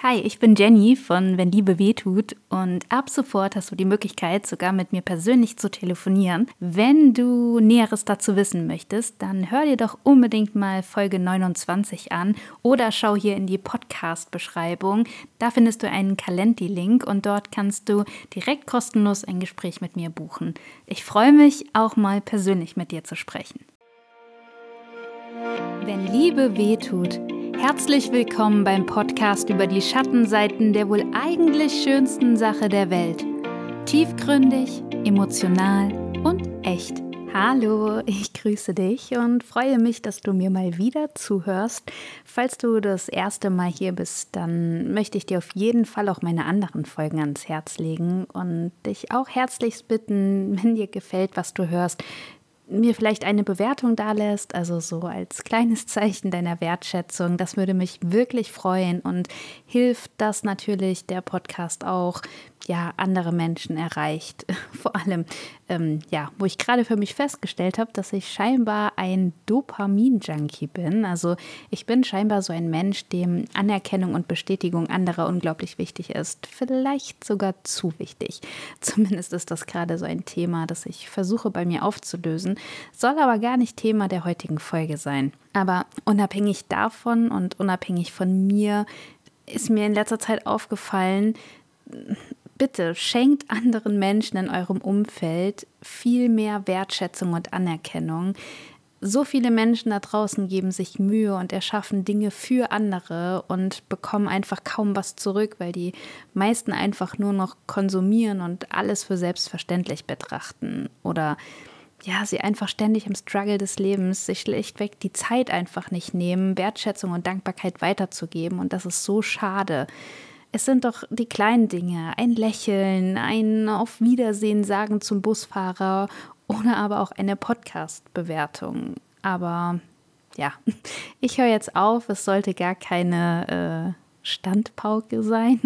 Hi, ich bin Jenny von Wenn Liebe wehtut und ab sofort hast du die Möglichkeit, sogar mit mir persönlich zu telefonieren. Wenn du Näheres dazu wissen möchtest, dann hör dir doch unbedingt mal Folge 29 an oder schau hier in die Podcast-Beschreibung. Da findest du einen Calendly-Link und dort kannst du direkt kostenlos ein Gespräch mit mir buchen. Ich freue mich, auch mal persönlich mit dir zu sprechen. Wenn Liebe wehtut. Herzlich willkommen beim Podcast über die Schattenseiten der wohl eigentlich schönsten Sache der Welt. Tiefgründig, emotional und echt. Hallo, ich grüße dich und freue mich, dass du mir mal wieder zuhörst. Falls du das erste Mal hier bist, dann möchte ich dir auf jeden Fall auch meine anderen Folgen ans Herz legen und dich auch herzlichst bitten, wenn dir gefällt, was du hörst, mir vielleicht eine Bewertung dalässt, also so als kleines Zeichen deiner Wertschätzung. Das würde mich wirklich freuen und hilft, dass natürlich der Podcast auch andere Menschen erreicht. Vor allem, wo ich gerade für mich festgestellt habe, dass ich scheinbar ein Dopamin-Junkie bin. Also ich bin scheinbar so ein Mensch, dem Anerkennung und Bestätigung anderer unglaublich wichtig ist. Vielleicht sogar zu wichtig. Zumindest ist das gerade so ein Thema, das ich versuche bei mir aufzulösen. Soll aber gar nicht Thema der heutigen Folge sein. Aber unabhängig davon und unabhängig von mir ist mir in letzter Zeit aufgefallen, bitte schenkt anderen Menschen in eurem Umfeld viel mehr Wertschätzung und Anerkennung. So viele Menschen da draußen geben sich Mühe und erschaffen Dinge für andere und bekommen einfach kaum was zurück, weil die meisten einfach nur noch konsumieren und alles für selbstverständlich betrachten. Oder sie einfach ständig im Struggle des Lebens sich schlichtweg die Zeit einfach nicht nehmen, Wertschätzung und Dankbarkeit weiterzugeben. Und das ist so schade. Es sind doch die kleinen Dinge, ein Lächeln, ein Auf Wiedersehen sagen zum Busfahrer oder aber auch eine Podcast-Bewertung. Aber ich höre jetzt auf, es sollte gar keine Standpauke sein.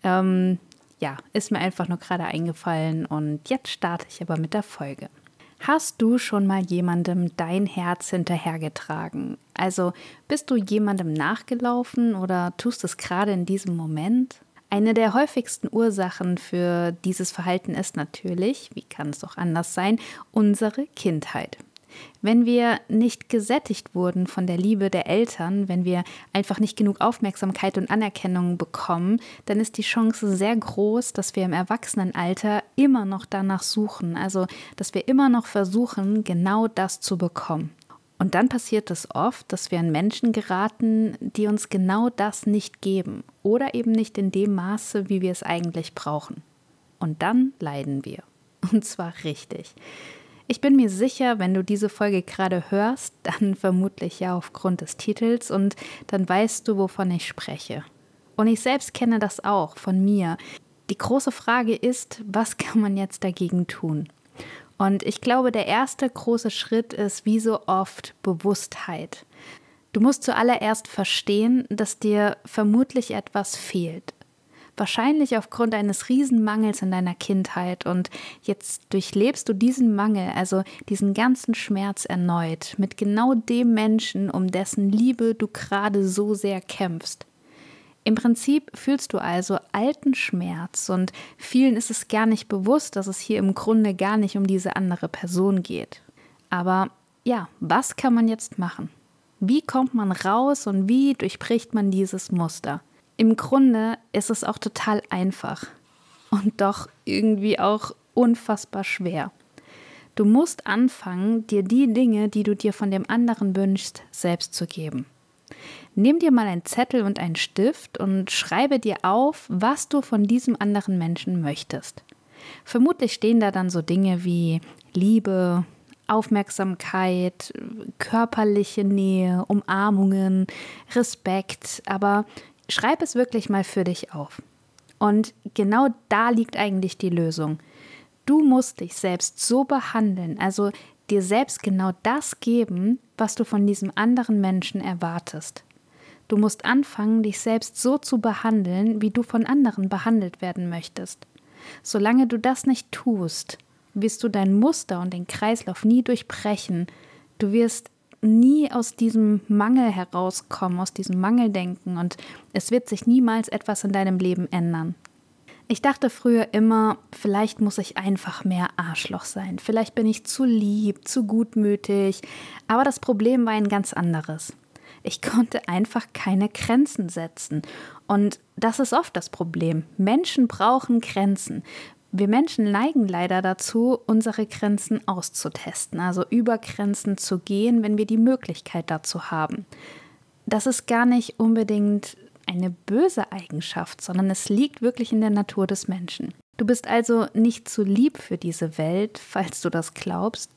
Ist mir einfach nur gerade eingefallen und jetzt starte ich aber mit der Folge. Hast du schon mal jemandem dein Herz hinterhergetragen? Also bist du jemandem nachgelaufen oder tust es gerade in diesem Moment? Eine der häufigsten Ursachen für dieses Verhalten ist natürlich, wie kann es auch anders sein, unsere Kindheit. Wenn wir nicht gesättigt wurden von der Liebe der Eltern, wenn wir einfach nicht genug Aufmerksamkeit und Anerkennung bekommen, dann ist die Chance sehr groß, dass wir im Erwachsenenalter immer noch danach suchen. Also, dass wir immer noch versuchen, genau das zu bekommen. Und dann passiert es oft, dass wir an Menschen geraten, die uns genau das nicht geben oder eben nicht in dem Maße, wie wir es eigentlich brauchen. Und dann leiden wir. Und zwar richtig. Ich bin mir sicher, wenn du diese Folge gerade hörst, dann vermutlich ja aufgrund des Titels und dann weißt du, wovon ich spreche. Und ich selbst kenne das auch von mir. Die große Frage ist, was kann man jetzt dagegen tun? Und ich glaube, der erste große Schritt ist, wie so oft, Bewusstheit. Du musst zuallererst verstehen, dass dir vermutlich etwas fehlt. Wahrscheinlich aufgrund eines Riesenmangels in deiner Kindheit und jetzt durchlebst du diesen Mangel, also diesen ganzen Schmerz erneut mit genau dem Menschen, um dessen Liebe du gerade so sehr kämpfst. Im Prinzip fühlst du also alten Schmerz und vielen ist es gar nicht bewusst, dass es hier im Grunde gar nicht um diese andere Person geht. Aber was kann man jetzt machen? Wie kommt man raus und wie durchbricht man dieses Muster? Im Grunde ist es auch total einfach und doch irgendwie auch unfassbar schwer. Du musst anfangen, dir die Dinge, die du dir von dem anderen wünschst, selbst zu geben. Nimm dir mal einen Zettel und einen Stift und schreibe dir auf, was du von diesem anderen Menschen möchtest. Vermutlich stehen da dann so Dinge wie Liebe, Aufmerksamkeit, körperliche Nähe, Umarmungen, Respekt, aber schreib es wirklich mal für dich auf. Und genau da liegt eigentlich die Lösung. Du musst dich selbst so behandeln, also dir selbst genau das geben, was du von diesem anderen Menschen erwartest. Du musst anfangen, dich selbst so zu behandeln, wie du von anderen behandelt werden möchtest. Solange du das nicht tust, wirst du dein Muster und den Kreislauf nie durchbrechen. Du wirst nie aus diesem Mangel herauskommen, aus diesem Mangeldenken und es wird sich niemals etwas in deinem Leben ändern. Ich dachte früher immer, vielleicht muss ich einfach mehr Arschloch sein, vielleicht bin ich zu lieb, zu gutmütig, aber das Problem war ein ganz anderes. Ich konnte einfach keine Grenzen setzen und das ist oft das Problem. Menschen brauchen Grenzen. Wir Menschen neigen leider dazu, unsere Grenzen auszutesten, also über Grenzen zu gehen, wenn wir die Möglichkeit dazu haben. Das ist gar nicht unbedingt eine böse Eigenschaft, sondern es liegt wirklich in der Natur des Menschen. Du bist also nicht zu lieb für diese Welt, falls du das glaubst.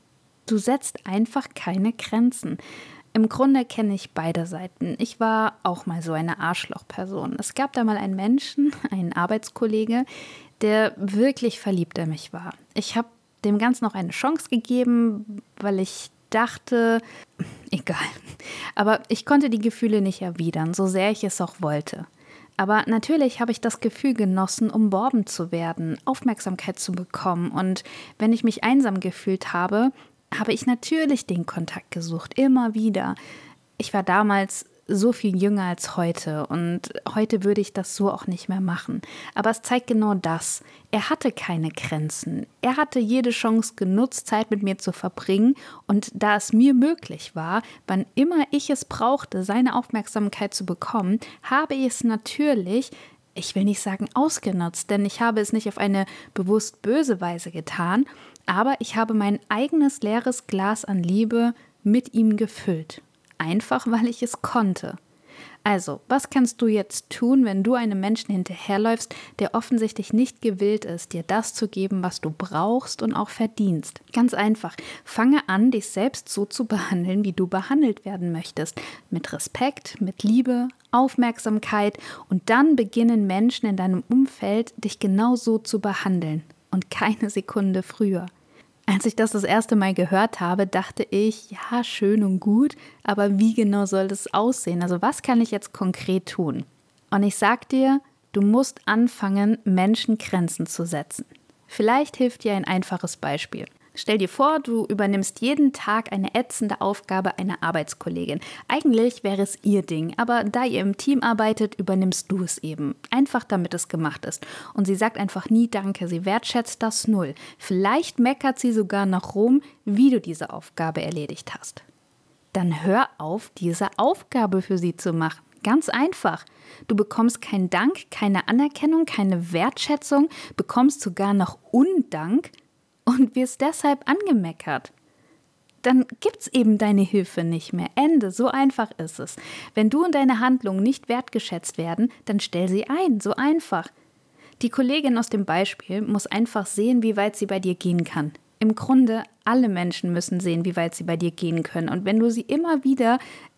Du setzt einfach keine Grenzen. Im Grunde kenne ich beide Seiten. Ich war auch mal so eine Arschlochperson. Es gab da mal einen Menschen, einen Arbeitskollege, der wirklich verliebt in mich war. Ich habe dem Ganzen noch eine Chance gegeben, weil ich dachte, egal. Aber ich konnte die Gefühle nicht erwidern, so sehr ich es auch wollte. Aber natürlich habe ich das Gefühl genossen, umworben zu werden, Aufmerksamkeit zu bekommen. Und wenn ich mich einsam gefühlt habe, habe ich natürlich den Kontakt gesucht, immer wieder. Ich war damals so viel jünger als heute und heute würde ich das so auch nicht mehr machen. Aber es zeigt genau das. Er hatte keine Grenzen. Er hatte jede Chance genutzt, Zeit mit mir zu verbringen und da es mir möglich war, wann immer ich es brauchte, seine Aufmerksamkeit zu bekommen, habe ich es natürlich, ich will nicht sagen ausgenutzt, denn ich habe es nicht auf eine bewusst böse Weise getan, aber ich habe mein eigenes leeres Glas an Liebe mit ihm gefüllt. Einfach, weil ich es konnte. Also, was kannst du jetzt tun, wenn du einem Menschen hinterherläufst, der offensichtlich nicht gewillt ist, dir das zu geben, was du brauchst und auch verdienst? Ganz einfach. Fange an, dich selbst so zu behandeln, wie du behandelt werden möchtest. Mit Respekt, mit Liebe, Aufmerksamkeit und dann beginnen Menschen in deinem Umfeld, dich genau so zu behandeln und keine Sekunde früher. Als ich das erste Mal gehört habe, dachte ich, ja, schön und gut, aber wie genau soll das aussehen? Also was kann ich jetzt konkret tun? Und ich sag dir, du musst anfangen, Menschen Grenzen zu setzen. Vielleicht hilft dir ein einfaches Beispiel. Stell dir vor, du übernimmst jeden Tag eine ätzende Aufgabe einer Arbeitskollegin. Eigentlich wäre es ihr Ding, aber da ihr im Team arbeitet, übernimmst du es eben. Einfach damit es gemacht ist. Und sie sagt einfach nie Danke, sie wertschätzt das null. Vielleicht meckert sie sogar noch rum, wie du diese Aufgabe erledigt hast. Dann hör auf, diese Aufgabe für sie zu machen. Ganz einfach. Du bekommst keinen Dank, keine Anerkennung, keine Wertschätzung, bekommst sogar noch Undank und wirst deshalb angemeckert. Dann gibt's eben deine Hilfe nicht mehr. Ende, so einfach ist es. Wenn du und deine Handlungen nicht wertgeschätzt werden, dann stell sie ein, so einfach. Die Kollegin aus dem Beispiel muss einfach sehen, wie weit sie bei dir gehen kann. Im Grunde, alle Menschen müssen sehen, wie weit sie bei dir gehen können. Und wenn du sie immer wieder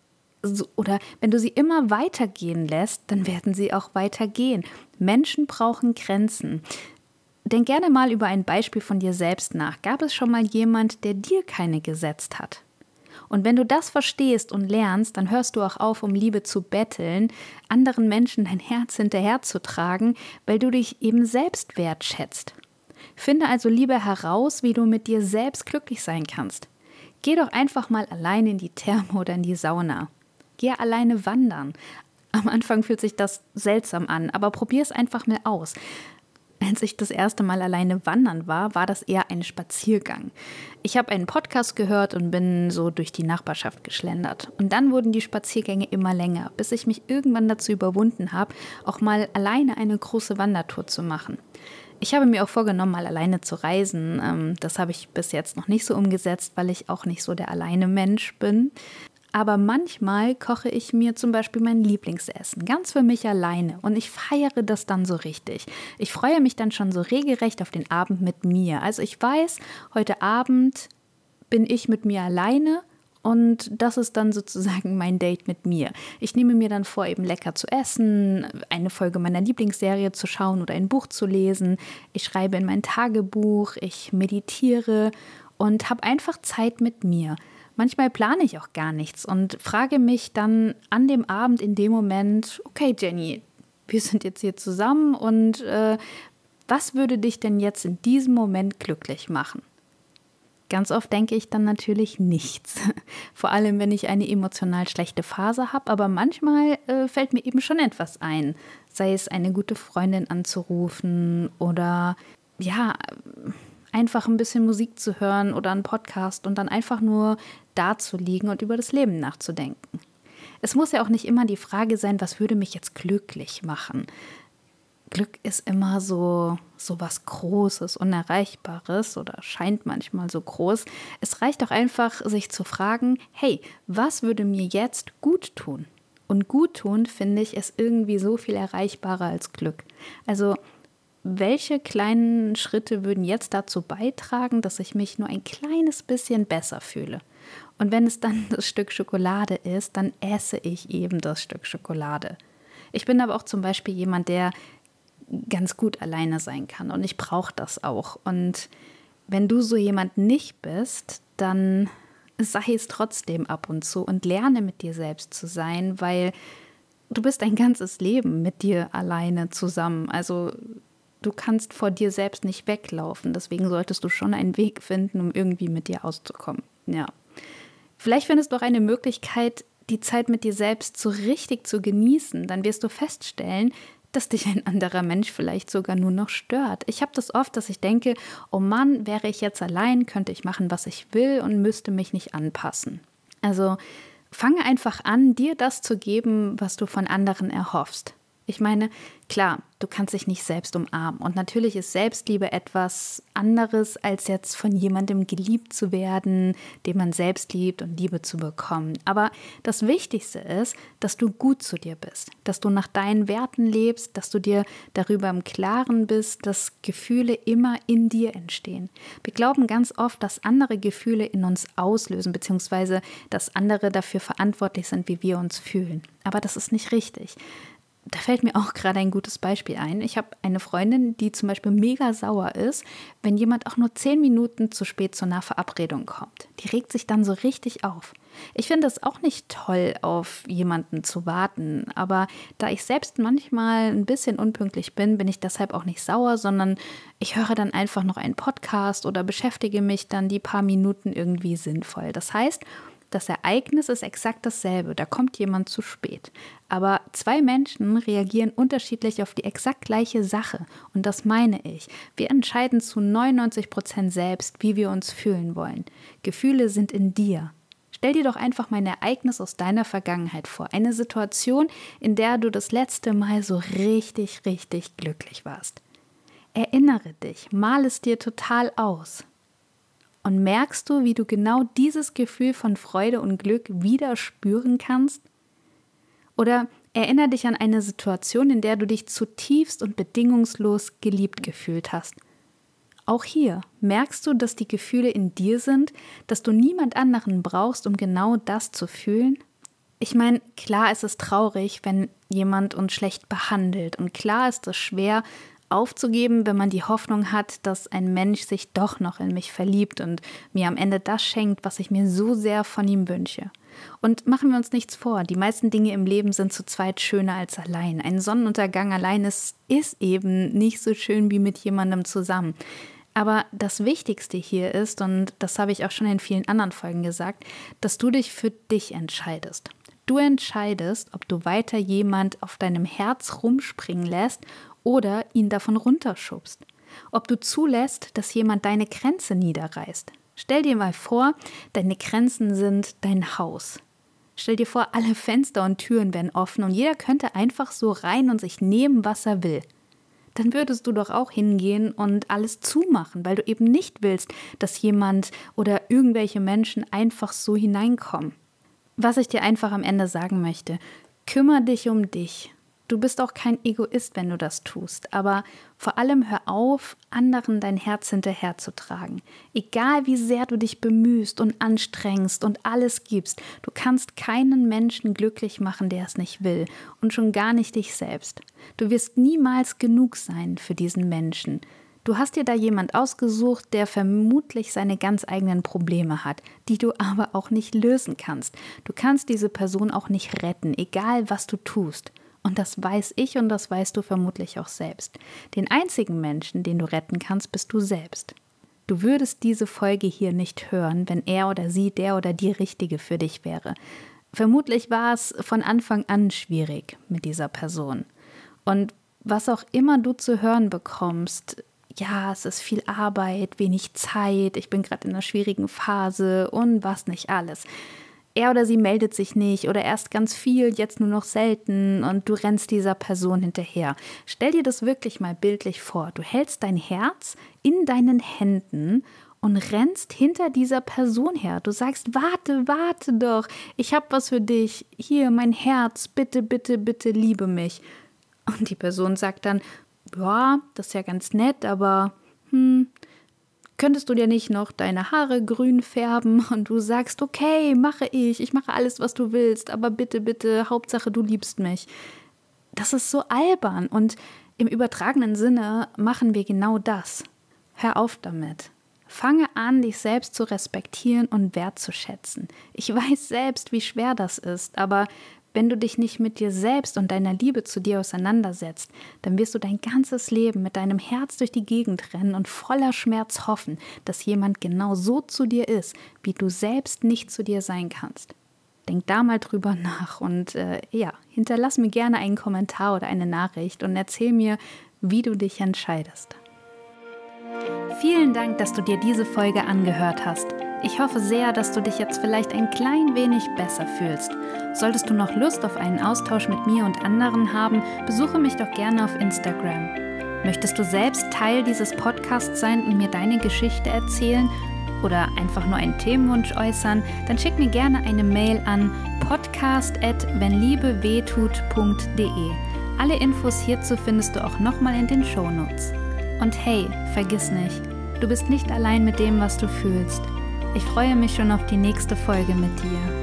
oder wenn du sie immer weitergehen lässt, dann werden sie auch weitergehen. Menschen brauchen Grenzen. Denk gerne mal über ein Beispiel von dir selbst nach. Gab es schon mal jemand, der dir keine gesetzt hat? Und wenn du das verstehst und lernst, dann hörst du auch auf, um Liebe zu betteln, anderen Menschen dein Herz hinterherzutragen, weil du dich eben selbst wertschätzt. Finde also lieber heraus, wie du mit dir selbst glücklich sein kannst. Geh doch einfach mal allein in die Therme oder in die Sauna. Geh alleine wandern. Am Anfang fühlt sich das seltsam an, aber probier es einfach mal aus. Als ich das erste Mal alleine wandern war, war das eher ein Spaziergang. Ich habe einen Podcast gehört und bin so durch die Nachbarschaft geschlendert. Und dann wurden die Spaziergänge immer länger, bis ich mich irgendwann dazu überwunden habe, auch mal alleine eine große Wandertour zu machen. Ich habe mir auch vorgenommen, mal alleine zu reisen. Das habe ich bis jetzt noch nicht so umgesetzt, weil ich auch nicht so der alleine Mensch bin. Aber manchmal koche ich mir zum Beispiel mein Lieblingsessen, ganz für mich alleine und ich feiere das dann so richtig. Ich freue mich dann schon so regelrecht auf den Abend mit mir. Also ich weiß, heute Abend bin ich mit mir alleine und das ist dann sozusagen mein Date mit mir. Ich nehme mir dann vor, eben lecker zu essen, eine Folge meiner Lieblingsserie zu schauen oder ein Buch zu lesen. Ich schreibe in mein Tagebuch, ich meditiere und habe einfach Zeit mit mir. Manchmal plane ich auch gar nichts und frage mich dann an dem Abend in dem Moment, okay Jenny, wir sind jetzt hier zusammen und was würde dich denn jetzt in diesem Moment glücklich machen? Ganz oft denke ich dann natürlich nichts. Vor allem, wenn ich eine emotional schlechte Phase habe. Aber manchmal fällt mir eben schon etwas ein. Sei es eine gute Freundin anzurufen oder ja, einfach ein bisschen Musik zu hören oder einen Podcast und dann einfach nur da zu liegen und über das Leben nachzudenken. Es muss ja auch nicht immer die Frage sein, was würde mich jetzt glücklich machen. Glück ist immer so was Großes, Unerreichbares oder scheint manchmal so groß. Es reicht doch einfach, sich zu fragen, hey, was würde mir jetzt gut tun? Und gut tun, finde ich, ist irgendwie so viel erreichbarer als Glück. Also, welche kleinen Schritte würden jetzt dazu beitragen, dass ich mich nur ein kleines bisschen besser fühle? Und wenn es dann das Stück Schokolade ist, dann esse ich eben das Stück Schokolade. Ich bin aber auch zum Beispiel jemand, der ganz gut alleine sein kann und ich brauche das auch. Und wenn du so jemand nicht bist, dann sei es trotzdem ab und zu und lerne mit dir selbst zu sein, weil du bist ein ganzes Leben mit dir alleine zusammen. Also du kannst vor dir selbst nicht weglaufen. Deswegen solltest du schon einen Weg finden, um irgendwie mit dir auszukommen. Ja. Vielleicht findest du auch eine Möglichkeit, die Zeit mit dir selbst so richtig zu genießen. Dann wirst du feststellen, dass dich ein anderer Mensch vielleicht sogar nur noch stört. Ich habe das oft, dass ich denke, oh Mann, wäre ich jetzt allein, könnte ich machen, was ich will und müsste mich nicht anpassen. Also fange einfach an, dir das zu geben, was du von anderen erhoffst. Ich meine, klar, du kannst dich nicht selbst umarmen und natürlich ist Selbstliebe etwas anderes, als jetzt von jemandem geliebt zu werden, den man selbst liebt und Liebe zu bekommen. Aber das Wichtigste ist, dass du gut zu dir bist, dass du nach deinen Werten lebst, dass du dir darüber im Klaren bist, dass Gefühle immer in dir entstehen. Wir glauben ganz oft, dass andere Gefühle in uns auslösen, beziehungsweise dass andere dafür verantwortlich sind, wie wir uns fühlen. Aber das ist nicht richtig. Da fällt mir auch gerade ein gutes Beispiel ein. Ich habe eine Freundin, die zum Beispiel mega sauer ist, wenn jemand auch nur 10 Minuten zu spät zu einer Verabredung kommt. Die regt sich dann so richtig auf. Ich finde es auch nicht toll, auf jemanden zu warten. Aber da ich selbst manchmal ein bisschen unpünktlich bin, bin ich deshalb auch nicht sauer, sondern ich höre dann einfach noch einen Podcast oder beschäftige mich dann die paar Minuten irgendwie sinnvoll. Das heißt, das Ereignis ist exakt dasselbe, da kommt jemand zu spät. Aber 2 Menschen reagieren unterschiedlich auf die exakt gleiche Sache. Und das meine ich. Wir entscheiden zu 99% selbst, wie wir uns fühlen wollen. Gefühle sind in dir. Stell dir doch einfach mal ein Ereignis aus deiner Vergangenheit vor. Eine Situation, in der du das letzte Mal so richtig, richtig glücklich warst. Erinnere dich, mal es dir total aus. Und merkst du, wie du genau dieses Gefühl von Freude und Glück wieder spüren kannst? Oder erinnere dich an eine Situation, in der du dich zutiefst und bedingungslos geliebt gefühlt hast. Auch hier merkst du, dass die Gefühle in dir sind, dass du niemand anderen brauchst, um genau das zu fühlen? Ich meine, klar ist es traurig, wenn jemand uns schlecht behandelt und klar ist es schwer, aufzugeben, wenn man die Hoffnung hat, dass ein Mensch sich doch noch in mich verliebt und mir am Ende das schenkt, was ich mir so sehr von ihm wünsche. Und machen wir uns nichts vor, die meisten Dinge im Leben sind zu zweit schöner als allein. Ein Sonnenuntergang allein ist eben nicht so schön wie mit jemandem zusammen. Aber das Wichtigste hier ist, und das habe ich auch schon in vielen anderen Folgen gesagt, dass du dich für dich entscheidest. Du entscheidest, ob du weiter jemand auf deinem Herz rumspringen lässt oder ihn davon runterschubst. Ob du zulässt, dass jemand deine Grenze niederreißt. Stell dir mal vor, deine Grenzen sind dein Haus. Stell dir vor, alle Fenster und Türen wären offen und jeder könnte einfach so rein und sich nehmen, was er will. Dann würdest du doch auch hingehen und alles zumachen, weil du eben nicht willst, dass jemand oder irgendwelche Menschen einfach so hineinkommen. Was ich dir einfach am Ende sagen möchte, kümmere dich um dich. Du bist auch kein Egoist, wenn du das tust, aber vor allem hör auf, anderen dein Herz hinterherzutragen. Egal wie sehr du dich bemühst und anstrengst und alles gibst, du kannst keinen Menschen glücklich machen, der es nicht will und schon gar nicht dich selbst. Du wirst niemals genug sein für diesen Menschen. Du hast dir da jemand ausgesucht, der vermutlich seine ganz eigenen Probleme hat, die du aber auch nicht lösen kannst. Du kannst diese Person auch nicht retten, egal was du tust. Und das weiß ich und das weißt du vermutlich auch selbst. Den einzigen Menschen, den du retten kannst, bist du selbst. du würdest diese Folge hier nicht hören, wenn er oder sie der oder die Richtige für dich wäre. Vermutlich war es von Anfang an schwierig mit dieser Person. Und was auch immer du zu hören bekommst, ja, es ist viel Arbeit, wenig Zeit, ich bin gerade in einer schwierigen Phase und was nicht alles. Er oder sie meldet sich nicht oder erst ganz viel, jetzt nur noch selten und du rennst dieser Person hinterher. Stell dir das wirklich mal bildlich vor. Du hältst dein Herz in deinen Händen und rennst hinter dieser Person her. Du sagst, warte doch, ich habe was für dich. Hier, mein Herz, bitte, bitte, bitte, liebe mich. Und die Person sagt dann, ja, das ist ja ganz nett, aber könntest du dir nicht noch deine Haare grün färben? Und du sagst, okay, ich mache alles, was du willst, aber bitte, bitte, Hauptsache du liebst mich. Das ist so albern und im übertragenen Sinne machen wir genau das. Hör auf damit. Fange an, dich selbst zu respektieren und wertzuschätzen. Ich weiß selbst, wie schwer das ist, aber wenn du dich nicht mit dir selbst und deiner Liebe zu dir auseinandersetzt, dann wirst du dein ganzes Leben mit deinem Herz durch die Gegend rennen und voller Schmerz hoffen, dass jemand genau so zu dir ist, wie du selbst nicht zu dir sein kannst. Denk da mal drüber nach und hinterlass mir gerne einen Kommentar oder eine Nachricht und erzähl mir, wie du dich entscheidest. Vielen Dank, dass du dir diese Folge angehört hast. Ich hoffe sehr, dass du dich jetzt vielleicht ein klein wenig besser fühlst. Solltest du noch Lust auf einen Austausch mit mir und anderen haben, besuche mich doch gerne auf Instagram. Möchtest du selbst Teil dieses Podcasts sein und mir deine Geschichte erzählen oder einfach nur einen Themenwunsch äußern, dann schick mir gerne eine Mail an podcast@wennliebewehtut.de. Alle Infos hierzu findest du auch nochmal in den Shownotes. Und hey, vergiss nicht, du bist nicht allein mit dem, was du fühlst. Ich freue mich schon auf die nächste Folge mit dir.